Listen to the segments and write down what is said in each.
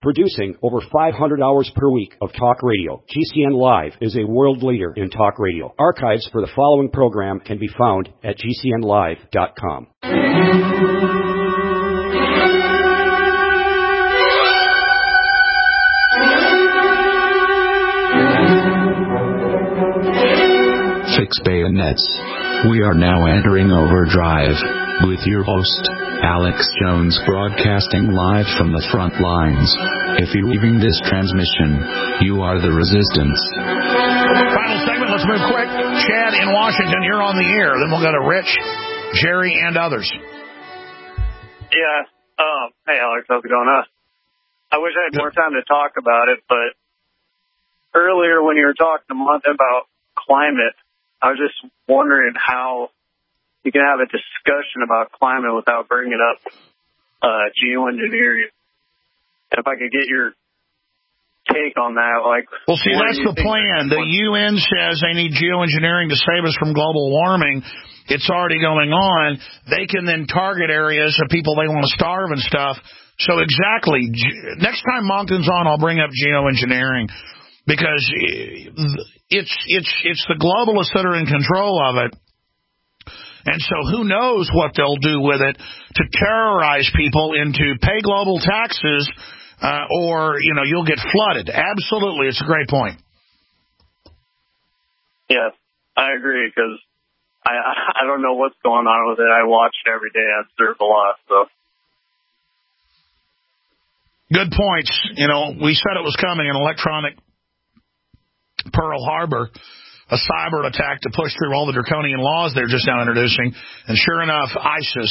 Producing over 500 hours per week of talk radio, GCN Live is a world leader in talk radio. Archives for the following program can be found at GCNlive.com. Fix bayonets. We are now entering overdrive with your host, Alex Jones, broadcasting live from the front lines. If you're leaving this transmission, you are the resistance. Final segment, let's move quick. Chad in Washington, you're on the air. Then we'll go to Rich, Jerry, and others. Yeah. Hey, Alex, how's it going? I wish I had more time to talk about it, but earlier when you were talking a month about climate, I was just wondering how you can have a discussion about climate without bringing up geoengineering. And if I could get your take on that, like... Well, see, that's the plan. The UN says they need geoengineering to save us from global warming. It's already going on. They can then target areas of people they want to starve and stuff. So exactly. Next time Moncton's on, I'll bring up geoengineering. Because it's the globalists that are in control of it. And so who knows what they'll do with it to terrorize people into pay global taxes or, you'll get flooded. Absolutely. It's a great point. Yeah, I agree because I don't know what's going on with it. I watch it every day. I observe a lot. So. Good points. We said it was coming, an electronic Pearl Harbor, a cyber attack to push through all the draconian laws they're just now introducing. And sure enough, ISIS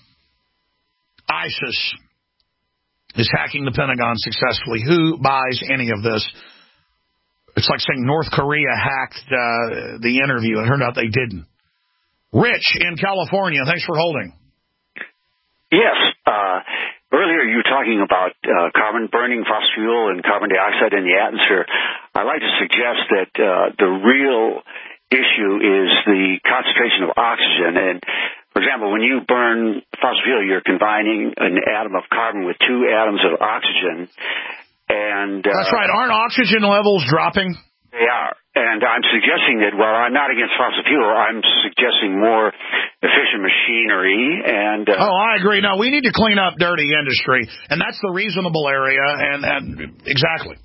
is hacking the Pentagon successfully. Who buys any of this? It's like saying North Korea hacked the interview, and it turned out they didn't. Rich in California, thanks for holding. Yes. Earlier you were talking about carbon burning fossil fuel and carbon dioxide in the atmosphere. I'd like to suggest that the real issue is the concentration of oxygen. And, for example, when you burn fossil fuel, you're combining an atom of carbon with two atoms of oxygen. And that's right. Aren't oxygen levels dropping? They are. And I'm suggesting that, well, I'm not against fossil fuel. I'm suggesting more efficient machinery. And I agree. No, we need to clean up dirty industry. And that's the reasonable area. And exactly.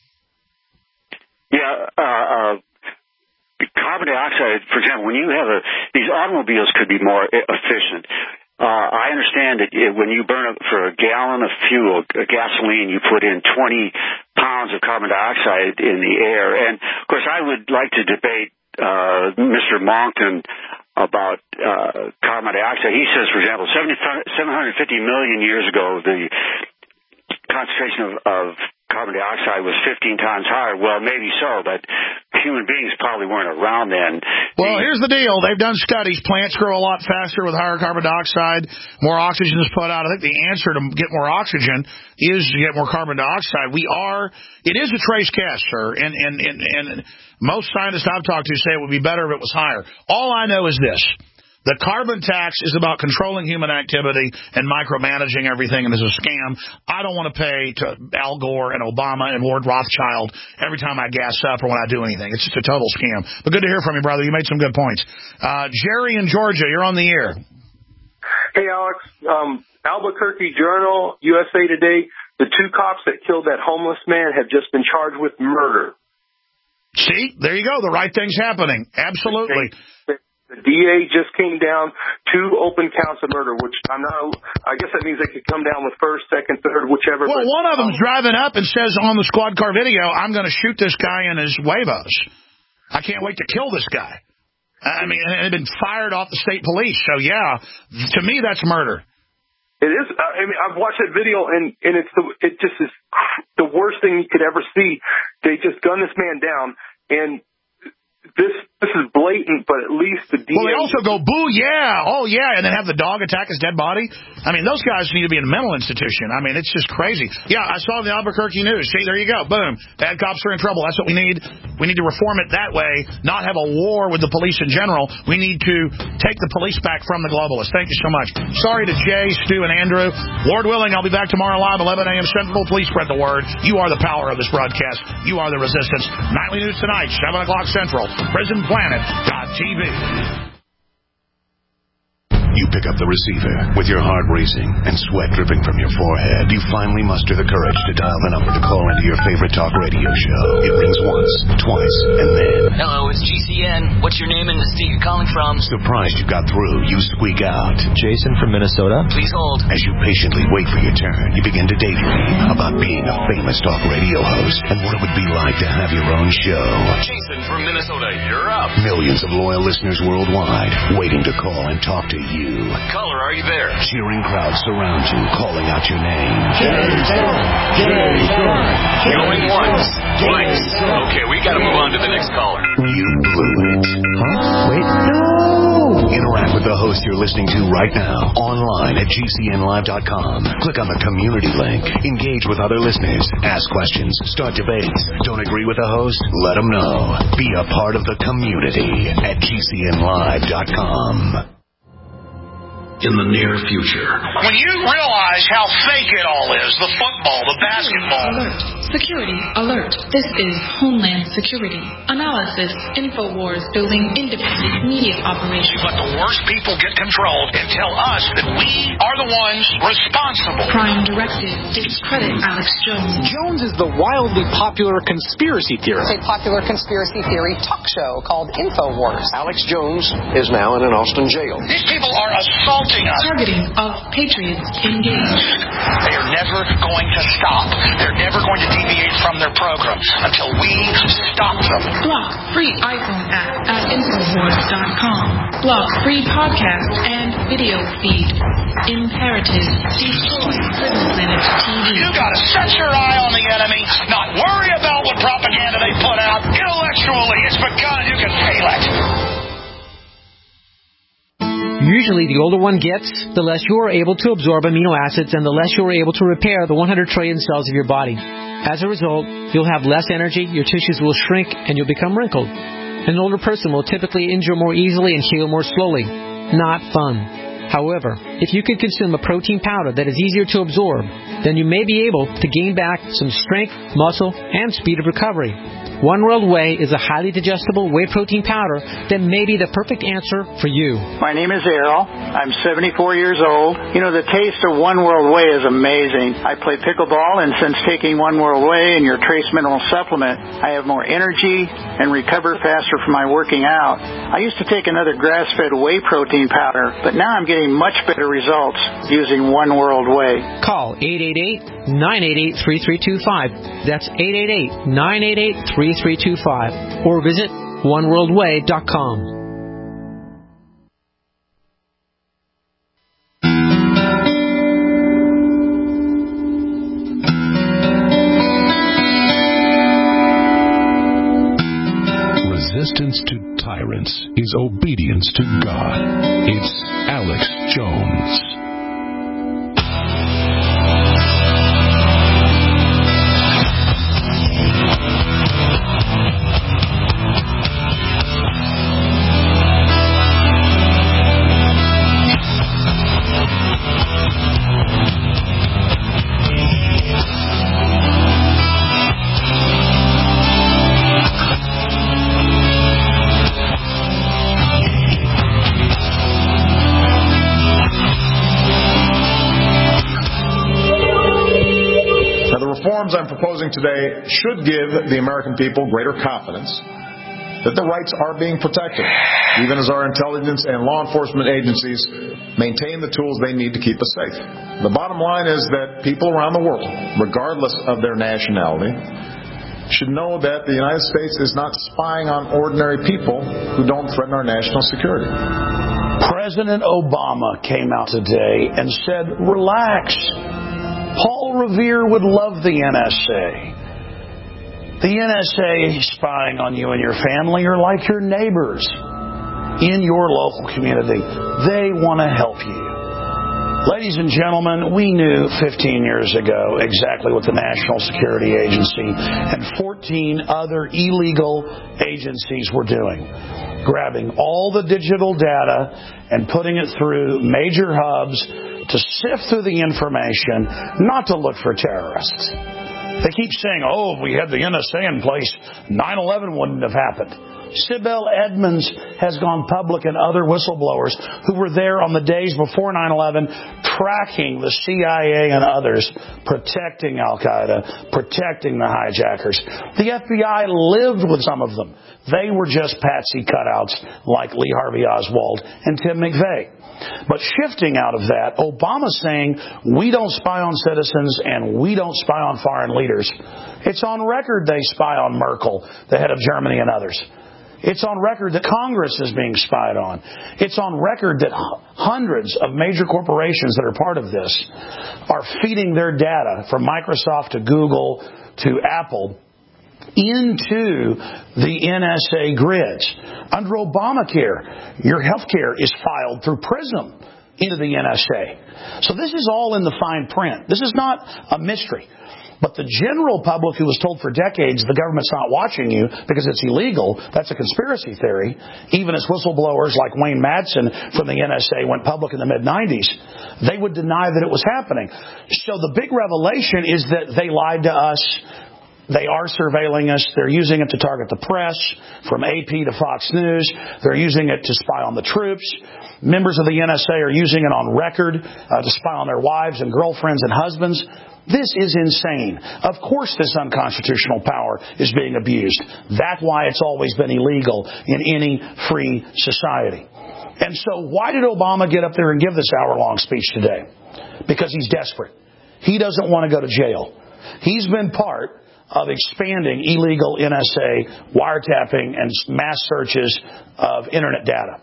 Yeah. Carbon dioxide, for example, when you have these automobiles could be more efficient. I understand that when you burn up for a gallon of fuel, gasoline, you put in 20 pounds of carbon dioxide in the air. And, of course, I would like to debate Mr. Moncton about carbon dioxide. He says, for example, 750 million years ago, the concentration of carbon dioxide was 15 times higher. Well, maybe so, but human beings probably weren't around then. Well, here's the deal. They've done studies. Plants grow a lot faster with higher carbon dioxide. More oxygen is put out. I think the answer to get more oxygen is to get more carbon dioxide. It is a trace gas, sir, and most scientists I've talked to say it would be better if it was higher. All I know is this. The carbon tax is about controlling human activity and micromanaging everything, and it's a scam. I don't want to pay to Al Gore and Obama and Lord Rothschild every time I gas up or when I do anything. It's just a total scam. But good to hear from you, brother. You made some good points. Jerry in Georgia, you're on the air. Hey, Alex. Albuquerque Journal, USA Today, the two cops that killed that homeless man have just been charged with murder. See? There you go. The right thing's happening. Absolutely. The DA just came down 2 open counts of murder, which I guess that means they could come down with first, second, third, whichever. Well, one of them's driving up and says on the squad car video, I'm going to shoot this guy in his huevos. I can't wait to kill this guy. I mean, it had been fired off the state police. So, yeah, to me, that's murder. It is. I mean, I've watched that video, and it just is the worst thing you could ever see. They just gunned this man down, and this is blatant. but at least the DA... Well, they also go, boo, yeah, oh, yeah, and then have the dog attack his dead body. I mean, those guys need to be in a mental institution. I mean, it's just crazy. Yeah, I saw the Albuquerque News. See, there you go. Boom. Bad cops are in trouble. That's what we need. We need to reform it that way, not have a war with the police in general. We need to take the police back from the globalists. Thank you so much. Sorry to Jay, Stu, and Andrew. Lord willing, I'll be back tomorrow live, 11 a.m. Central. Please spread the word. You are the power of this broadcast. You are the resistance. Nightly News tonight, 7 o'clock Central. PrisonPlanet.tv. You pick up the receiver with your heart racing and sweat dripping from your forehead. You finally muster the courage to dial the number to call into your favorite talk radio show. It rings once, twice, and then... Hello, it's GCN. What's your name and the state you're calling from? Surprised you got through, you squeak out. Jason from Minnesota. Please hold. As you patiently wait for your turn, you begin to daydream about being a famous talk radio host and what it would be like to have your own show. Jason from Minnesota, you're up. Millions of loyal listeners worldwide waiting to call and talk to you. Caller, are you there? Cheering crowds surround you, calling out your name. Jason! Going once, twice. Okay, we gotta move on to the next caller. You blew it. Huh? Wait, no! Interact with the host you're listening to right now, online at GCNlive.com. Click on the community link. Engage with other listeners. Ask questions. Start debates. Don't agree with the host? Let them know. Be a part of the community at GCNlive.com. In the near future. When you realize how fake it all is, the football, the basketball. Alert. Security alert. This is Homeland Security. Analysis. InfoWars building independent media operations. Let the worst people get control and tell us that we are the ones responsible. Prime Directive. Discredit Alex Jones. Jones is the wildly popular conspiracy theorist. It's a popular conspiracy theory talk show called InfoWars. Alex Jones is now in an Austin jail. These people are assaulting us. Targeting of patriots engaged. They are never going to stop. They're never going to deviate from their program until we stop them. Block free iPhone app at Infowars.com. Block free podcast and video feed. Imperative. Destroy PrisonPlanet TV. You gotta set your eye on the enemy, not worry about what propaganda they put out. Intellectually, it's begun. You can feel it. Usually, the older one gets, the less you are able to absorb amino acids and the less you are able to repair the 100 trillion cells of your body. As a result, you'll have less energy, your tissues will shrink, and you'll become wrinkled. An older person will typically injure more easily and heal more slowly. Not fun. However, if you could consume a protein powder that is easier to absorb, then you may be able to gain back some strength, muscle, and speed of recovery. One World Whey is a highly digestible whey protein powder that may be the perfect answer for you. My name is Errol. I'm 74 years old. You know, the taste of One World Whey is amazing. I play pickleball, and since taking One World Whey and your trace mineral supplement, I have more energy and recover faster from my working out. I used to take another grass-fed whey protein powder, but now I'm getting much better results using One World Whey. Call 888-988-3325. That's 888-988-3325. Or visit oneworldway.com. Resistance to tyrants is obedience to God. It's Alex Jones. I'm proposing today should give the American people greater confidence that their rights are being protected, even as our intelligence and law enforcement agencies maintain the tools they need to keep us safe. The bottom line is that people around the world, regardless of their nationality, should know that the United States is not spying on ordinary people who don't threaten our national security. President Obama came out today and said, relax. Paul Revere would love the NSA. The NSA spying on you and your family are like your neighbors. in your local community. They want to help you. Ladies and gentlemen, we knew 15 years ago exactly what the National Security Agency and 14 other illegal agencies were doing. Grabbing all the digital data and putting it through major hubs to sift through the information, not to look for terrorists. They keep saying, oh, if we had the NSA in place, 9/11 wouldn't have happened. Sibel Edmonds has gone public, and other whistleblowers who were there on the days before 9/11 tracking the CIA and others, protecting Al-Qaeda, protecting the hijackers. The FBI lived with some of them. They were just patsy cutouts like Lee Harvey Oswald and Tim McVeigh. But shifting out of that, Obama's saying we don't spy on citizens and we don't spy on foreign leaders. It's on record they spy on Merkel, the head of Germany, and others. It's on record that Congress is being spied on. It's on record that hundreds of major corporations that are part of this are feeding their data, from Microsoft to Google to Apple, into the NSA grids. Under Obamacare, your health care is filed through PRISM into the NSA. So this is all in the fine print. This is not a mystery. But the general public who was told for decades the government's not watching you because it's illegal, that's a conspiracy theory. Even as whistleblowers like Wayne Madsen from the NSA went public in the mid-90s, they would deny that it was happening. So the big revelation is that they lied to us. They are surveilling us. They're using it to target the press, from AP to Fox News. They're using it to spy on the troops. Members of the NSA are using it on record to spy on their wives and girlfriends and husbands. This is insane. Of course this unconstitutional power is being abused. That's why it's always been illegal in any free society. And so why did Obama get up there and give this hour-long speech today? Because he's desperate. He doesn't want to go to jail. He's been part of expanding illegal NSA wiretapping and mass searches of Internet data.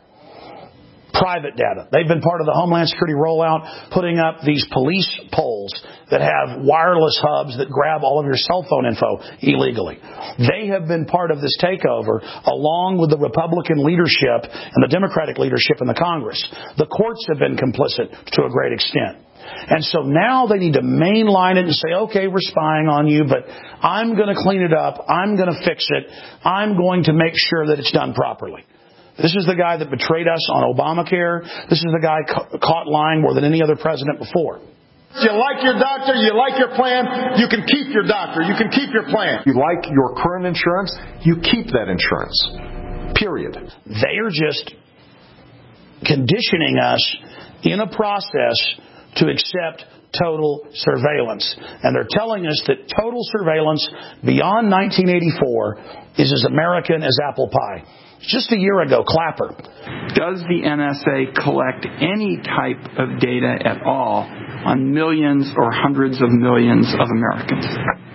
Private data. They've been part of the Homeland Security rollout, putting up these police poles that have wireless hubs that grab all of your cell phone info illegally. They have been part of this takeover, along with the Republican leadership and the Democratic leadership in the Congress. The courts have been complicit to a great extent. And so now they need to mainline it and say, okay, we're spying on you, but I'm going to clean it up. I'm going to fix it. I'm going to make sure that it's done properly. This is the guy that betrayed us on Obamacare. This is the guy caught lying more than any other president before. You like your doctor, you like your plan, you can keep your doctor, you can keep your plan. You like your current insurance, you keep that insurance. Period. They are just conditioning us in a process to accept total surveillance. And they're telling us that total surveillance beyond 1984 is as American as apple pie. Just a year ago, Clapper. Does the NSA collect any type of data at all on millions or hundreds of millions of Americans?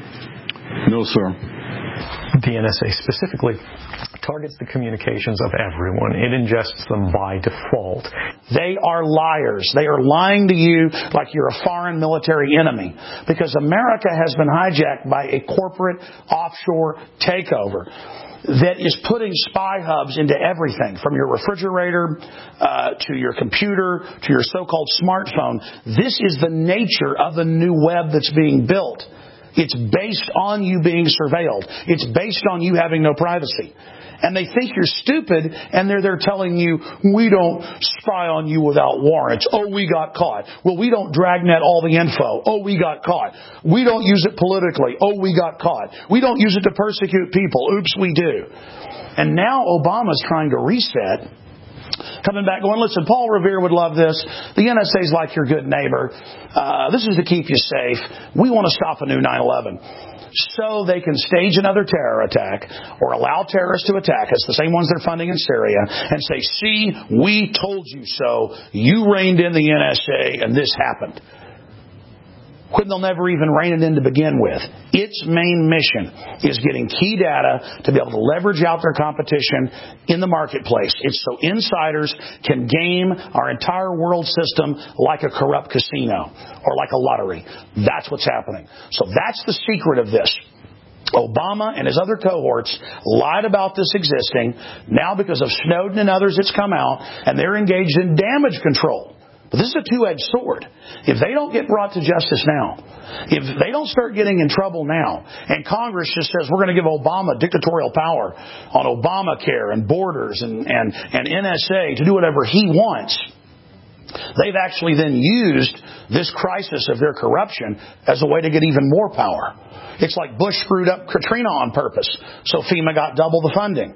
No, sir. The NSA specifically targets the communications of everyone. It ingests them by default. They are liars. They are lying to you like you're a foreign military enemy, because America has been hijacked by a corporate offshore takeover that is putting spy hubs into everything, from your refrigerator to your computer to your so-called smartphone. This is the nature of the new web that's being built. It's based on you being surveilled. It's based on you having no privacy. And they think you're stupid, and they're telling you, we don't spy on you without warrants. Oh, we got caught. Well, we don't dragnet all the info. Oh, we got caught. We don't use it politically. Oh, we got caught. We don't use it to persecute people. Oops, we do. And now Obama's trying to reset, coming back going, listen, Paul Revere would love this. The NSA's like your good neighbor. This is to keep you safe. We want to stop a new 9/11. So they can stage another terror attack or allow terrorists to attack us, the same ones they're funding in Syria, and say, see, we told you so. You reined in the NSA and this happened. When they'll never even rein it in to begin with. Its main mission is getting key data to be able to leverage out their competition in the marketplace. It's so insiders can game our entire world system like a corrupt casino or like a lottery. That's what's happening. So that's the secret of this. Obama and his other cohorts lied about this existing. Now, because of Snowden and others, it's come out, and they're engaged in damage control. But this is a two-edged sword. If they don't get brought to justice now, if they don't start getting in trouble now, and Congress just says we're going to give Obama dictatorial power on Obamacare and borders and NSA to do whatever he wants, they've actually then used this crisis of their corruption as a way to get even more power. It's like Bush screwed up Katrina on purpose, so FEMA got double the funding.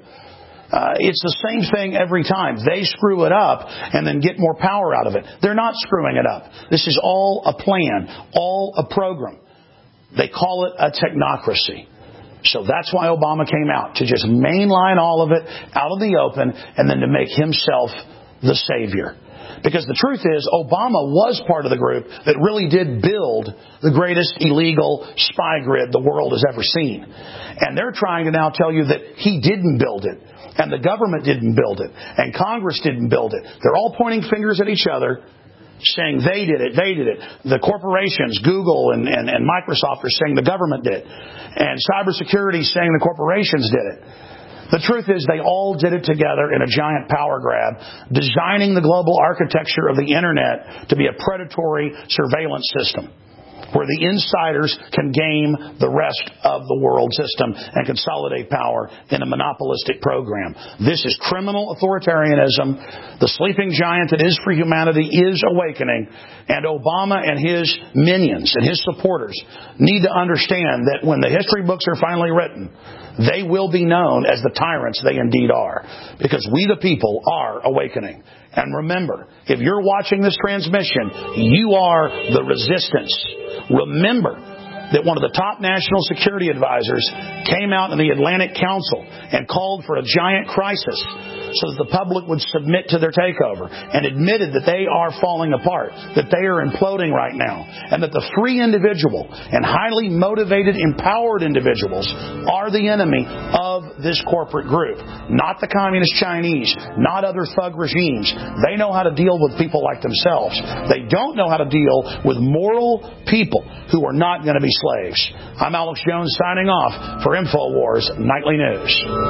It's the same thing every time. They screw it up and then get more power out of it. They're not screwing it up. This is all a plan, all a program. They call it a technocracy. So that's why Obama came out, to just mainline all of it out in the open and then to make himself the savior. Because the truth is, Obama was part of the group that really did build the greatest illegal spy grid the world has ever seen. And they're trying to now tell you that he didn't build it, and the government didn't build it, and Congress didn't build it. They're all pointing fingers at each other, saying they did it, they did it. The corporations, Google and Microsoft, are saying the government did. And cybersecurity is saying the corporations did it. The truth is they all did it together in a giant power grab, designing the global architecture of the Internet to be a predatory surveillance system where the insiders can game the rest of the world system and consolidate power in a monopolistic program. This is criminal authoritarianism. The sleeping giant that is for humanity is awakening, and Obama and his minions and his supporters need to understand that when the history books are finally written, they will be known as the tyrants they indeed are, because we the people are awakening. And remember, if you're watching this transmission, you are the resistance. Remember that one of the top national security advisors came out in the Atlantic Council and called for a giant crisis so that the public would submit to their takeover, and admitted that they are falling apart, that they are imploding right now, and that the free individual and highly motivated, empowered individuals are the enemy of this corporate group, not the communist Chinese, not other thug regimes. They know how to deal with people like themselves. They don't know how to deal with moral people who are not going to be slaves. I'm Alex Jones signing off for InfoWars Nightly News.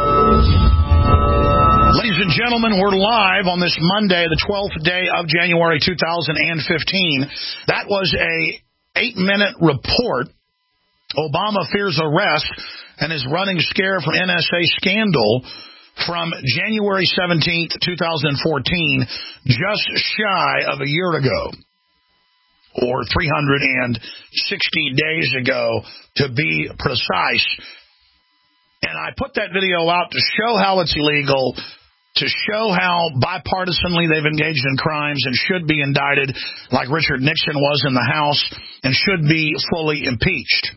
Ladies and gentlemen, we're live on this Monday, the 12th day of January 2015. That was a 8-minute report. Obama fears arrest and is running scare from NSA scandal from January 17th, 2014, just shy of a year ago, or 360 days ago to be precise. And I put that video out to show how it's illegal, to show how bipartisanly they've engaged in crimes and should be indicted like Richard Nixon was in the House and should be fully impeached.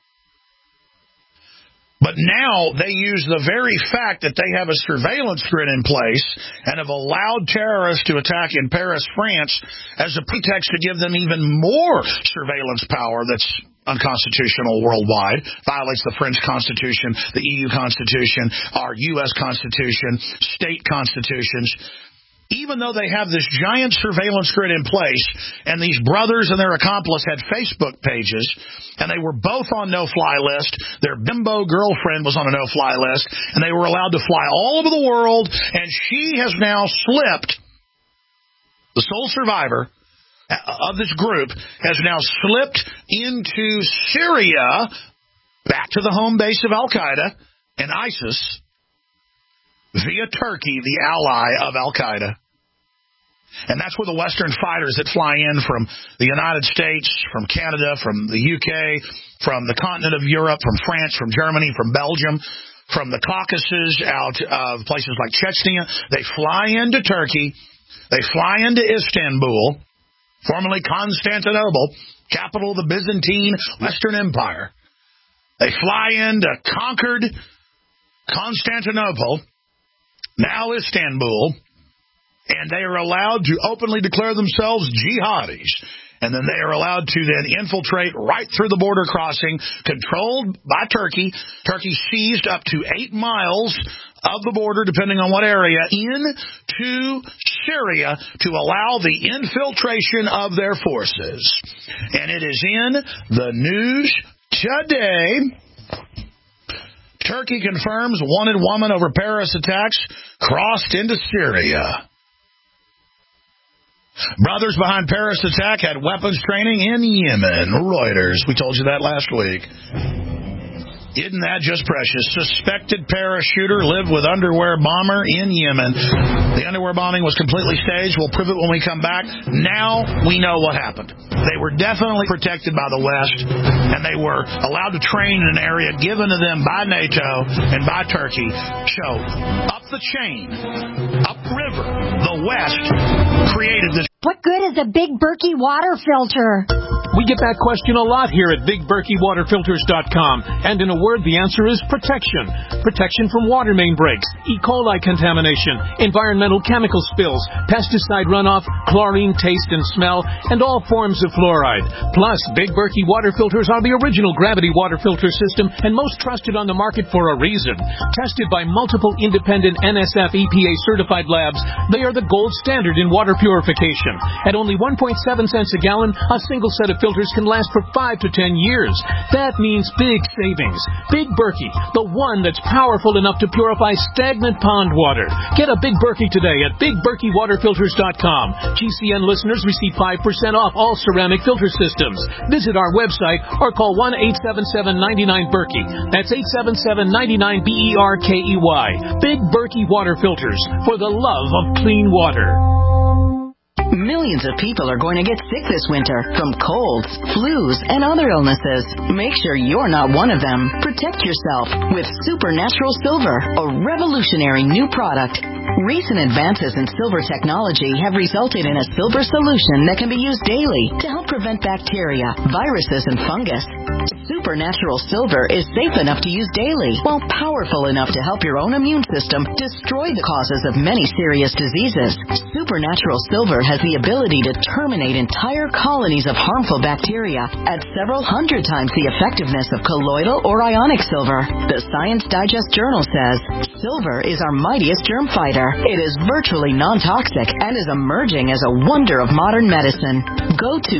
But now they use the very fact that they have a surveillance grid in place and have allowed terrorists to attack in Paris, France, as a pretext to give them even more surveillance power that's unconstitutional worldwide, violates the French Constitution, the EU Constitution, our U.S. Constitution, state constitutions. Even though they have this giant surveillance grid in place, and these brothers and their accomplice had Facebook pages, and they were both on no-fly list, their bimbo girlfriend was on a no-fly list, and they were allowed to fly all over the world, and she has now slipped, the sole survivor of this group, has now slipped into Syria, back to the home base of Al-Qaeda and ISIS, via Turkey, the ally of Al-Qaeda. And that's where the Western fighters that fly in from the United States, from Canada, from the UK, from the continent of Europe, from France, from Germany, from Belgium, from the Caucasus, out of places like Chechnya, they fly into Turkey, they fly into Istanbul, formerly Constantinople, capital of the Byzantine Western Empire. They fly into conquered Constantinople, now Istanbul, and they are allowed to openly declare themselves jihadis. And then they are allowed to then infiltrate right through the border crossing, controlled by Turkey. Turkey seized up to 8 miles of the border, depending on what area, into Syria to allow the infiltration of their forces. And it is in the news today Turkey confirms wanted woman over Paris attacks crossed into Syria. Brothers behind Paris attack had weapons training in Yemen. Reuters. We told you that last week. Isn't that just precious? Suspected parachuter lived with underwear bomber in Yemen. The underwear bombing was completely staged. We'll prove it when we come back. Now we know what happened. They were definitely protected by the West, and they were allowed to train in an area given to them by NATO and by Turkey. So, up the chain, upriver, the West created this. What good is a Big Berkey water filter? We get that question a lot here at BigBerkeyWaterFilters.com. And in a word, the answer is protection. Protection from water main breaks, E. coli contamination, environmental chemical spills, pesticide runoff, chlorine taste and smell, and all forms of fluoride. Plus, Big Berkey water filters are the original gravity water filter system and most trusted on the market for a reason. Tested by multiple independent NSF EPA certified labs, they are the gold standard in water purification. At only 1.7 cents a gallon, a single set of filters can last for 5 to 10 years. That means big savings. Big Berkey, the one that's powerful enough to purify stagnant pond water. Get a Big Berkey today at BigBerkeyWaterFilters.com. GCN listeners receive 5% off all ceramic filter systems. Visit our website or call 1-877-99-BERKEY. That's 877-99-BERKEY. Big Berkey Water Filters, for the love of clean water. Millions of people are going to get sick this winter from colds, flus, and other illnesses. Make sure you're not one of them. Protect yourself with Supernatural Silver, a revolutionary new product. Recent advances in silver technology have resulted in a silver solution that can be used daily to help prevent bacteria, viruses, and fungus. Supernatural Silver is safe enough to use daily, while powerful enough to help your own immune system destroy the causes of many serious diseases. Supernatural Silver has the ability to terminate entire colonies of harmful bacteria at several hundred times the effectiveness of colloidal or ionic silver. The Science Digest Journal says silver is our mightiest germ fighter. It is virtually non-toxic and is emerging as a wonder of modern medicine. Go to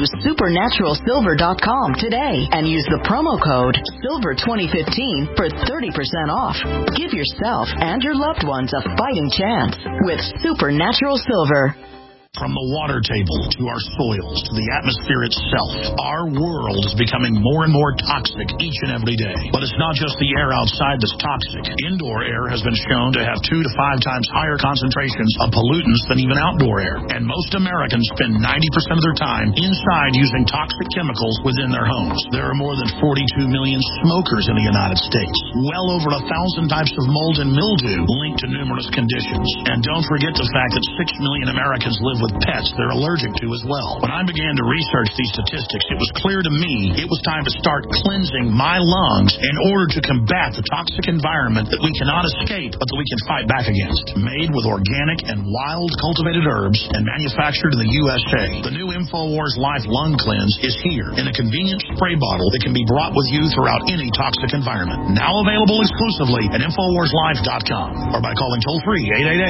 supernaturalsilver.com today and use the promo code SILVER2015 for 30% off. Give yourself and your loved ones a fighting chance with Supernatural Silver. From the water table to our soils to the atmosphere itself, our world is becoming more and more toxic each and every day. But it's not just the air outside that's toxic. Indoor air has been shown to have 2 to 5 times higher concentrations of pollutants than even outdoor air. And most Americans spend 90% of their time inside using toxic chemicals within their homes. There are more than 42 million smokers in the United States. Well over 1,000 types of mold and mildew linked to numerous conditions. And don't forget the fact that 6 million Americans live with pets they're allergic to as well. When I began to research these statistics, it was clear to me it was time to start cleansing my lungs in order to combat the toxic environment that we cannot escape but that we can fight back against. Made with organic and wild cultivated herbs and manufactured in the USA, the new InfoWars Life Lung Cleanse is here in a convenient spray bottle that can be brought with you throughout any toxic environment. Now available exclusively at InfoWarsLife.com or by calling toll-free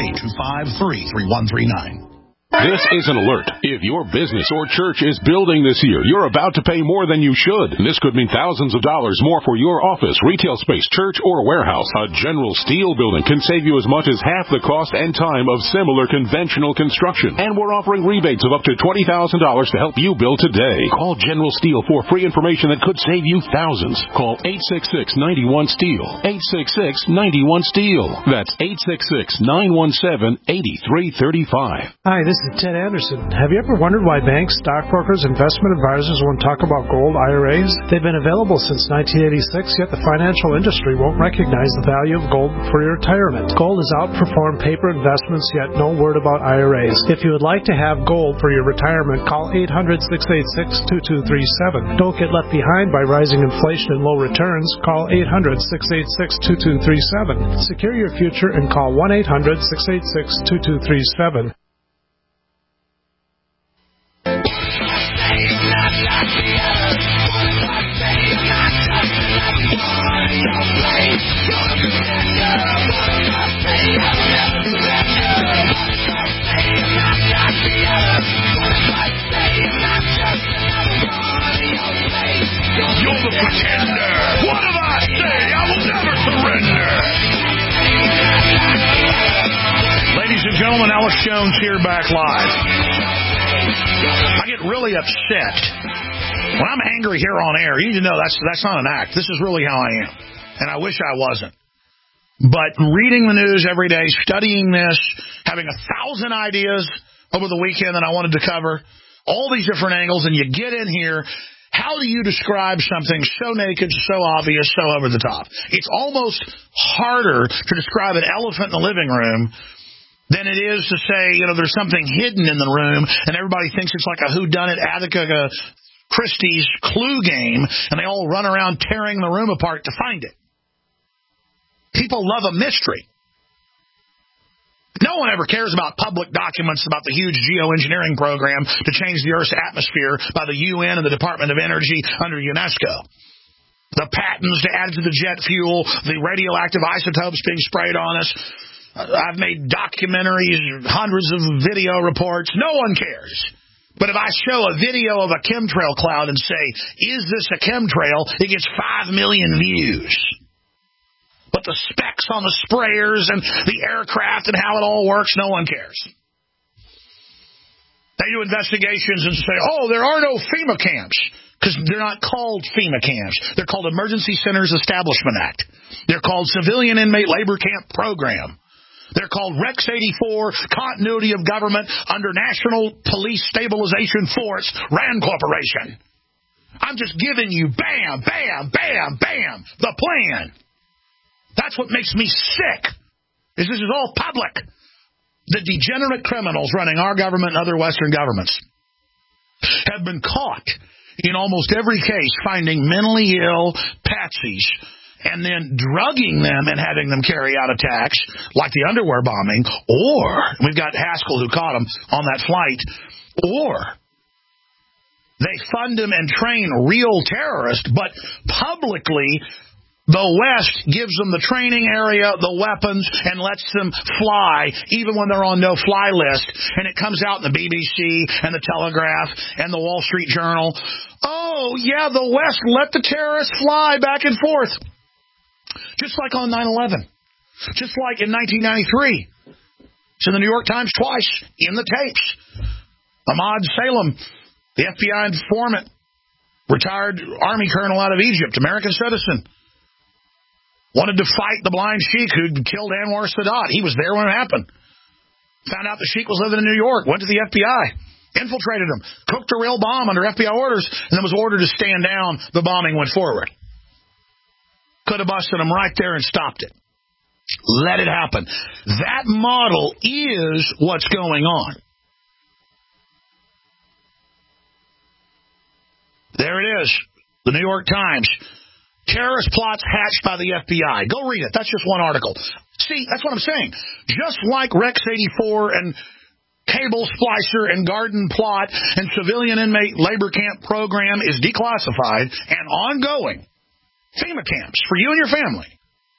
888-253-3139. This is an alert. If your business or church is building this year, you're about to pay more than you should. This could mean thousands of dollars more for your office, retail space, church, or warehouse. A General Steel building can save you as much as half the cost and time of similar conventional construction. And we're offering rebates of up to $20,000 to help you build today. Call General Steel for free information that could save you thousands. Call 866-91-STEEL. 866-91-STEEL. That's 866-917-8335. Hi, this is Ted Anderson. Have you ever wondered why banks, stockbrokers, investment advisors won't talk about gold IRAs? They've been available since 1986, yet the financial industry won't recognize the value of gold for your retirement. Gold has outperformed paper investments, yet no word about IRAs. If you would like to have gold for your retirement, call 800-686-2237. Don't get left behind by rising inflation and low returns. Call 800-686-2237. Secure your future and call 1-800-686-2237. You're the pretender. What did I say? I will never surrender. Jones here, back live. I get really upset when I'm angry here on air. You need to know that's not an act. This is really how I am, and I wish I wasn't. But reading the news every day, studying this, having 1,000 ideas over the weekend that I wanted to cover, all these different angles, and you get in here. How do you describe something so naked, so obvious, so over the top? It's almost harder to describe an elephant in the living room than it is to say, there's something hidden in the room, and everybody thinks it's like a whodunit Agatha Christie's clue game, and they all run around tearing the room apart to find it. People love a mystery. No one ever cares about public documents about the huge geoengineering program to change the Earth's atmosphere by the UN and the Department of Energy under UNESCO. The patents to add to the jet fuel, the radioactive isotopes being sprayed on us. I've made documentaries, hundreds of video reports. No one cares. But if I show a video of a chemtrail cloud and say, is this a chemtrail? It gets 5 million views. But the specs on the sprayers and the aircraft and how it all works, no one cares. They do investigations and say, there are no FEMA camps, because they're not called FEMA camps. They're called Emergency Centers Establishment Act. They're called Civilian Inmate Labor Camp Program. They're called Rex 84, Continuity of Government under National Police Stabilization Force, RAND Corporation. I'm just giving you bam, bam, bam, bam, the plan. That's what makes me sick, is this is all public. The degenerate criminals running our government and other Western governments have been caught in almost every case finding mentally ill patsies and then drugging them and having them carry out attacks like the underwear bombing, or we've got Haskell who caught them on that flight, or they fund them and train real terrorists, but publicly the West gives them the training area, the weapons, and lets them fly, even when they're on no-fly list. And it comes out in the BBC and the Telegraph and the Wall Street Journal. Oh, yeah, the West let the terrorists fly back and forth. Just like on 9/11. Just like in 1993. It's in the New York Times twice, in the tapes. Ahmad Salem, the FBI informant, retired Army colonel out of Egypt, American citizen. Wanted to fight the blind sheik who killed Anwar Sadat. He was there when it happened. Found out the sheik was living in New York. Went to the FBI. Infiltrated him. Cooked a real bomb under FBI orders. And then was ordered to stand down. The bombing went forward. Could have busted him right there and stopped it. Let it happen. That model is what's going on. There it is. The New York Times. Terrorist plots hatched by the FBI. Go read it. That's just one article. See, that's what I'm saying. Just like Rex 84 and Cable Splicer and Garden Plot and Civilian Inmate Labor Camp Program is declassified and ongoing, FEMA camps for you and your family.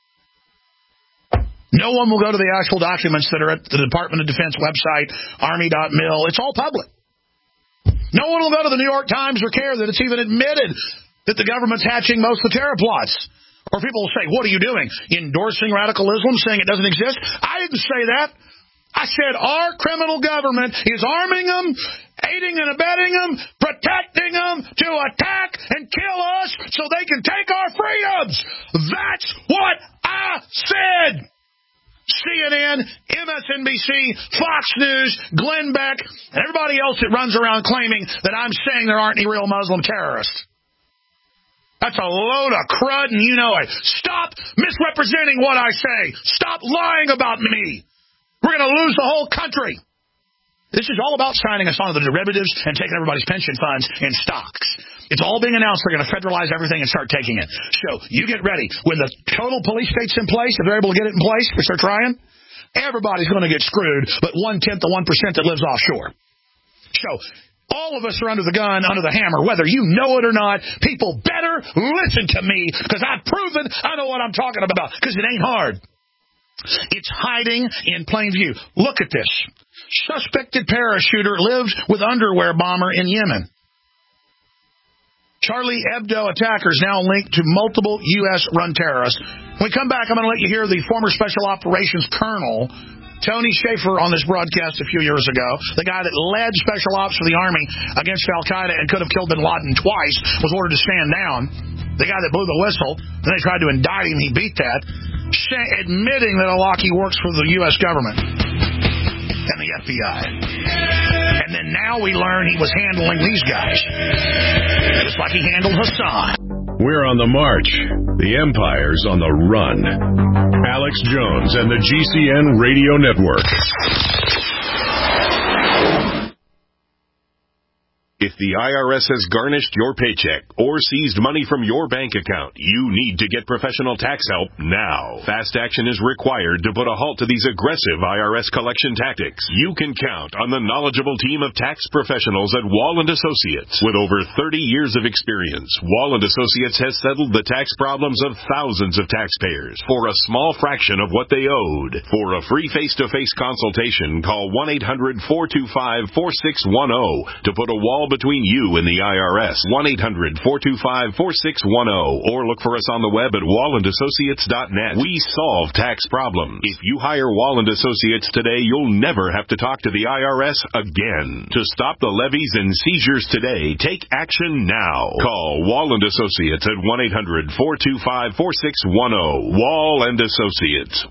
No one will go to the actual documents that are at the Department of Defense website, Army.mil. It's all public. No one will go to the New York Times or care that it's even admitted that the government's hatching most of the terror plots. Or people will say, what are you doing? Endorsing radical Islam, saying it doesn't exist? I didn't say that. I said our criminal government is arming them, aiding and abetting them, protecting them to attack and kill us so they can take our freedoms. That's what I said. CNN, MSNBC, Fox News, Glenn Beck, and everybody else that runs around claiming that I'm saying there aren't any real Muslim terrorists. That's a load of crud, and you know it. Stop misrepresenting what I say. Stop lying about me. We're going to lose the whole country. This is all about signing us onto the derivatives and taking everybody's pension funds in stocks. It's all being announced. They're going to federalize everything and start taking it. So you get ready. When the total police state's in place, if they're able to get it in place, which they're trying, everybody's going to get screwed, but 1/10 of 1% that lives offshore. So all of us are under the gun, under the hammer, whether you know it or not. People better listen to me, because I've proven I know what I'm talking about, because it ain't hard. It's hiding in plain view. Look at this. Suspected parachuter lives with underwear bomber in Yemen. Charlie Hebdo attackers now linked to multiple U.S.-run terrorists. When we come back, I'm going to let you hear the former Special Operations Colonel Tony Schaefer on this broadcast a few years ago, the guy that led special ops for the Army against Al-Qaeda and could have killed bin Laden twice, was ordered to stand down. The guy that blew the whistle, then they tried to indict him, he beat that, admitting that Awlaki works for the U.S. government and the FBI. And then now we learn he was handling these guys, just like he handled Hassan. We're on the march. The Empire's on the run. Alex Jones and the GCN Radio Network. If the IRS has garnished your paycheck or seized money from your bank account, you need to get professional tax help now. Fast action is required to put a halt to these aggressive IRS collection tactics. You can count on the knowledgeable team of tax professionals at Wall & Associates. With over 30 years of experience, Wall & Associates has settled the tax problems of thousands of taxpayers for a small fraction of what they owed. For a free face-to-face consultation, call 1-800-425-4610 to put a wall between you and the IRS. 1-800-425-4610 or look for us on the web at wallandassociates.net. We solve tax problems. If you hire Wall & Associates today, you'll never have to talk to the IRS again. To stop the levies and seizures today, take action now. Call Wall & Associates at 1-800-425-4610. Wall & Associates.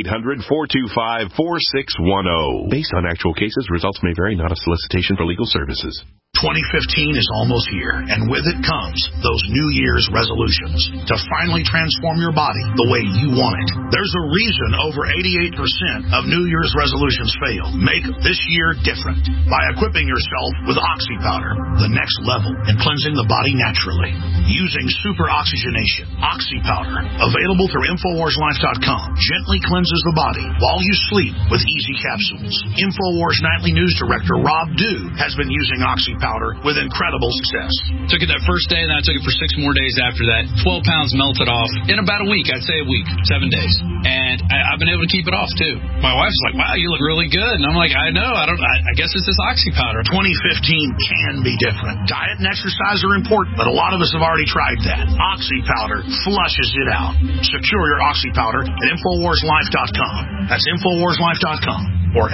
1-800-425-4610. Based on actual cases, results may vary, not a solicitation for legal services. 2015 is almost here, and with it comes those New Year's resolutions to finally transform your body the way you want it. There's a reason over 88% of New Year's resolutions fail. Make this year different by equipping yourself with Oxy Powder, the next level in cleansing the body naturally. Using super oxygenation, Oxy Powder, available through InfoWarsLife.com, gently cleanses the body while you sleep with easy capsules. InfoWars Nightly News Director Rob Dew has been using Oxy Powder with incredible success. Took it that first day, and I took it for 6 more days after that. 12 pounds melted off in about a week. I'd say a week, 7 days. And I've been able to keep it off, too. My wife's like, wow, you look really good. And I'm like, I know. I guess it's this Oxy Powder. 2015 can be different. Diet and exercise are important, but a lot of us have already tried that. Oxy Powder flushes it out. Secure your Oxy Powder at InfoWarsLife.com. That's InfoWarsLife.com or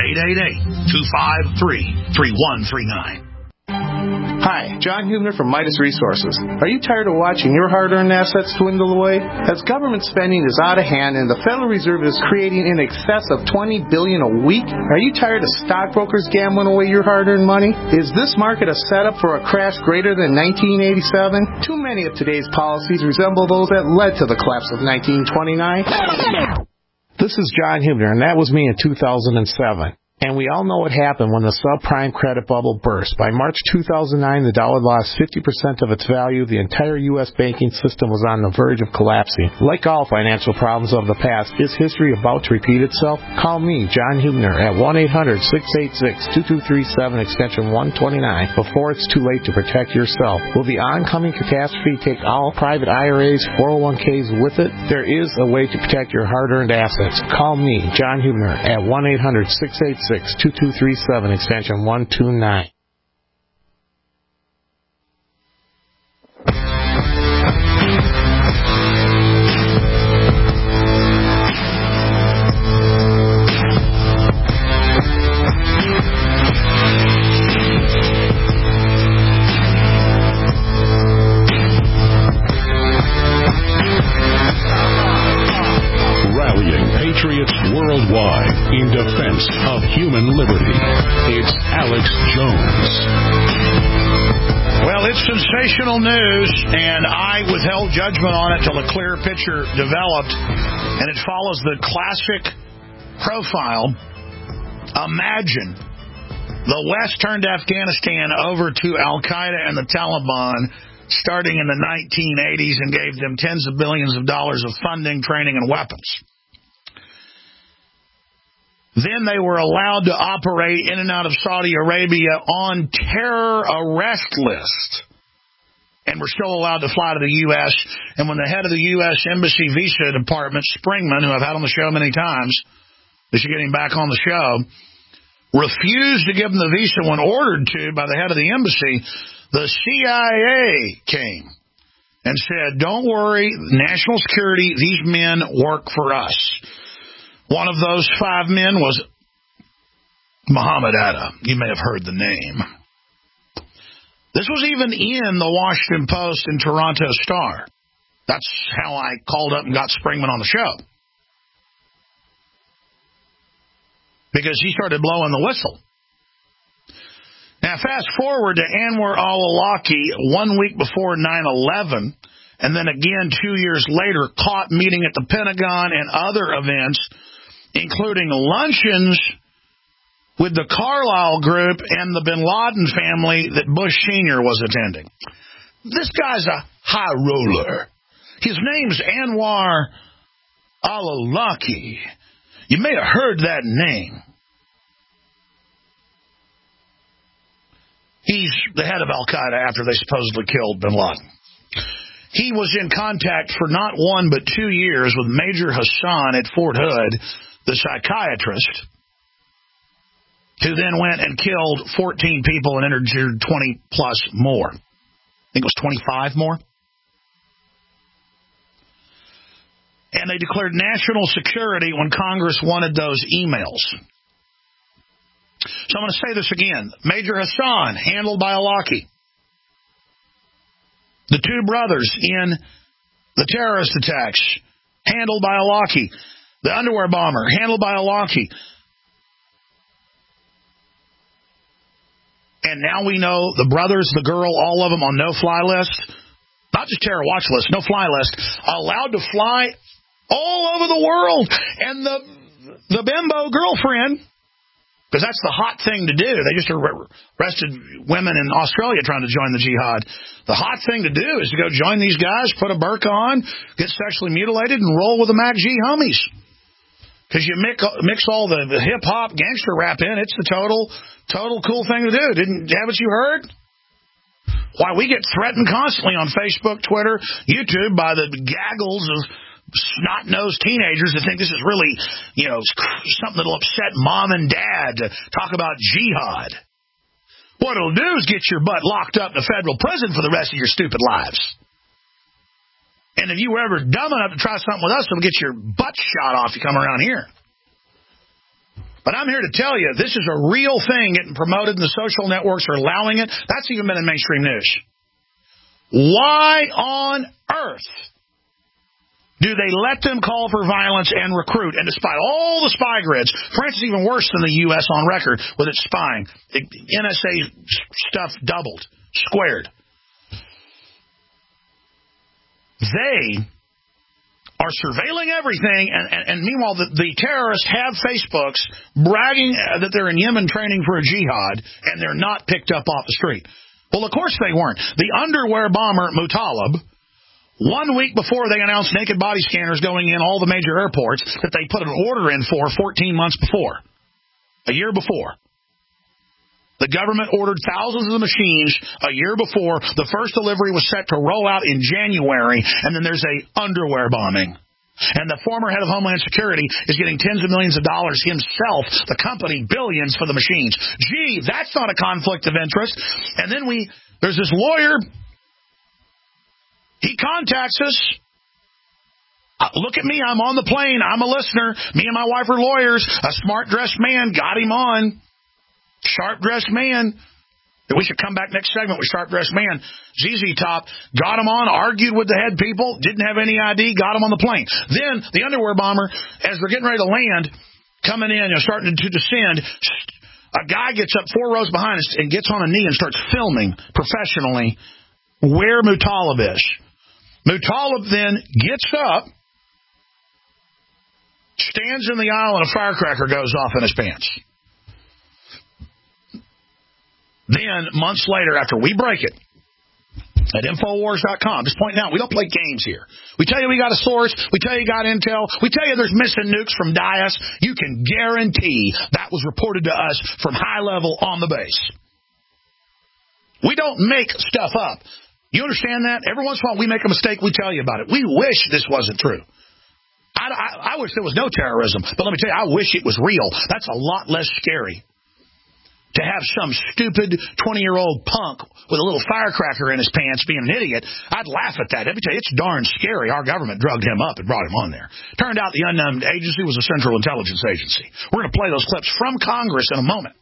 888-253-3139. Hi, John Hubner from Midas Resources. Are you tired of watching your hard-earned assets dwindle away? As government spending is out of hand and the Federal Reserve is creating in excess of $20 billion a week, are you tired of stockbrokers gambling away your hard-earned money? Is this market a setup for a crash greater than 1987? Too many of today's policies resemble those that led to the collapse of 1929. This is John Hubner, and that was me in 2007. And we all know what happened when the subprime credit bubble burst. By March 2009, the dollar lost 50% of its value. The entire U.S. banking system was on the verge of collapsing. Like all financial problems of the past, is history about to repeat itself? Call me, John Hubner, at 1-800-686-2237, extension 129, before it's too late to protect yourself. Will the oncoming catastrophe take all private IRAs, 401ks with it? There is a way to protect your hard-earned assets. Call me, John Hubner, at 1-800-686-2237, extension 129. Patriots worldwide in defense of human liberty. It's Alex Jones. Well, it's sensational news, and I withheld judgment on it till a clear picture developed, and it follows the classic profile. Imagine the West turned Afghanistan over to Al-Qaeda and the Taliban starting in the 1980s and gave them tens of billions of dollars of funding, training, and weapons. Then they were allowed to operate in and out of Saudi Arabia on terror arrest list. And were still allowed to fly to the U.S. And when the head of the U.S. Embassy Visa Department, Springman, who I've had on the show many times, we should get him back on the show, refused to give them the visa when ordered to by the head of the embassy, the CIA came and said, don't worry, national security, these men work for us. One of those 5 men was Muhammad Atta. You may have heard the name. This was even in the Washington Post and Toronto Star. That's how I called up and got Springman on the show. Because he started blowing the whistle. Now, fast forward to Anwar al-Awlaki 1 week before 9/11, and then again 2 years later, caught meeting at the Pentagon and other events, including luncheons with the Carlyle Group and the Bin Laden family that Bush Sr. was attending. This guy's a high roller. His name's Anwar al-Awlaki. You may have heard that name. He's the head of Al-Qaeda after they supposedly killed Bin Laden. He was in contact for not 1 but 2 years with Major Hassan at Fort Hood, the psychiatrist, who then went and killed 14 people and injured 20-plus more. I think it was 25 more. And they declared national security when Congress wanted those emails. So I'm going to say this again. Major Hassan, handled by Awlaki. The 2 brothers in the terrorist attacks, handled by Awlaki. The underwear bomber, handled by Awlaki. And now we know the brothers, the girl, all of them on no-fly list. Not just terror watch list, no-fly list. Allowed to fly all over the world. And the bimbo girlfriend, because that's the hot thing to do. They just arrested women in Australia trying to join the jihad. The hot thing to do is to go join these guys, put a burqa on, get sexually mutilated, and roll with the MACG homies. Because you mix all the hip-hop gangster rap in, it's the total cool thing to do. Haven't you heard? Why, we get threatened constantly on Facebook, Twitter, YouTube by the gaggles of snot-nosed teenagers that think this is really, something that'll upset mom and dad to talk about jihad. What it'll do is get your butt locked up in a federal prison for the rest of your stupid lives. And if you were ever dumb enough to try something with us, it'll get your butt shot off if you come around here. But I'm here to tell you, this is a real thing getting promoted, and the social networks are allowing it. That's even been in mainstream news. Why on earth do they let them call for violence and recruit? And despite all the spy grids, France is even worse than the U.S. on record with its spying. NSA stuff doubled, squared. They are surveilling everything, and meanwhile, the terrorists have Facebooks bragging that they're in Yemen training for a jihad, and they're not picked up off the street. Well, of course they weren't. The underwear bomber, Muttalib, 1 week before they announced naked body scanners going in all the major airports that they put an order in for 14 months before, a year before. The government ordered thousands of the machines a year before. The first delivery was set to roll out in January, and then there's a underwear bombing. And the former head of Homeland Security is getting tens of millions of dollars himself, the company billions for the machines. Gee, that's not a conflict of interest. And then there's this lawyer. He contacts us. Look at me. I'm on the plane. I'm a listener. Me and my wife are lawyers. A smart-dressed man got him on. Sharp-dressed man. We should come back next segment with sharp-dressed man. ZZ Top got him on, argued with the head people, didn't have any ID, got him on the plane. Then the underwear bomber, as they're getting ready to land, coming in, starting to descend, a guy gets up 4 rows behind us and gets on a knee and starts filming professionally where Muttalib is. Muttalib then gets up, stands in the aisle, and a firecracker goes off in his pants. Then, months later, after we break it, at Infowars.com, just pointing out, we don't play games here. We tell you we got a source. We tell you got intel. We tell you there's missing nukes from Daesh. You can guarantee that was reported to us from high level on the base. We don't make stuff up. You understand that? Every once in a while we make a mistake, we tell you about it. We wish this wasn't true. I wish there was no terrorism, but let me tell you, I wish it was real. That's a lot less scary to have some stupid 20-year-old punk with a little firecracker in his pants being an idiot, I'd laugh at that. Let me tell you, it's darn scary. Our government drugged him up and brought him on there. Turned out the unknown agency was a Central Intelligence Agency. We're going to play those clips from Congress in a moment.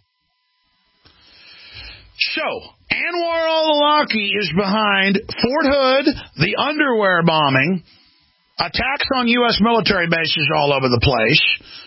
So, Anwar al-Awlaki is behind Fort Hood, the underwear bombing, attacks on U.S. military bases all over the place,